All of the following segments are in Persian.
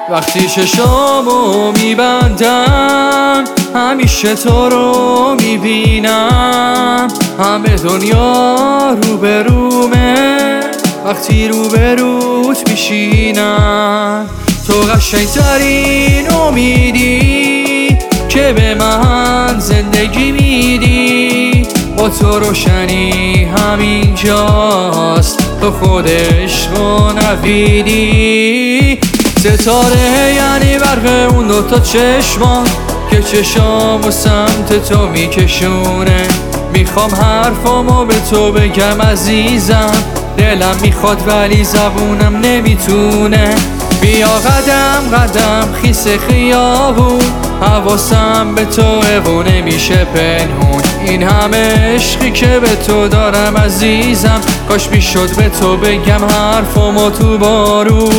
وقتی چشامو میبندم همیشه تو رو میبینم، همه دنیا روبرومه وقتی روبروت میشینم. تو قشنگترین امیدی که به من زندگی میدی، با تو روشنی همینجاست، تو خود عشق و نویدی. ستاره یعنی برق اون دوتا چشمان که چشام و سمت تو میکشونه. میخوام حرفامو به تو بگم عزیزم، دلم میخواد ولی زبونم نمیتونه. بیا قدم قدم خیس خیابون، حواسم به توه و نمیشه پنهون. این همه عشقی که به تو دارم عزیزم، کاش میشد به تو بگم حرفامو تو بارون.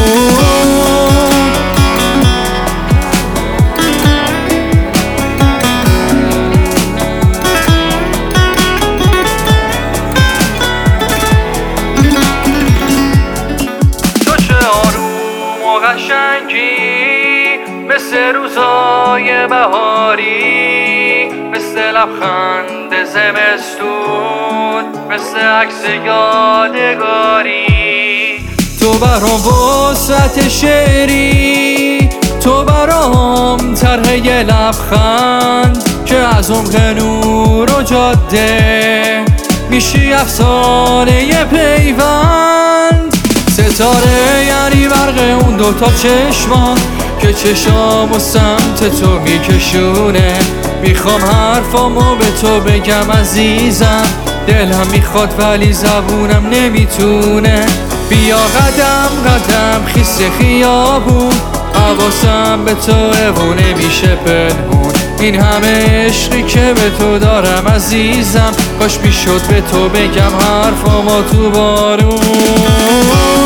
قشنگی مثل روزای بهاری، مثل لبخند زمستون، مثل عکس یادگاری. تو برام وسعت شعری، تو برام طرح یه لبخند که از عمق نور و جاده میشی افسانه ی پیوند. ستاره یعنی برق اون دوتا چشمان که چشام و سمت تو میکشونه. میخوام حرفامو به تو بگم عزیزم، دلم میخواد ولی زبونم نمیتونه. بیا قدم قدم خیس خیابون، حواسم به توه و نمیشه پنهون. این همه عشقی که به تو دارم عزیزم، کاش میشد به تو بگم حرفامو تو بارون.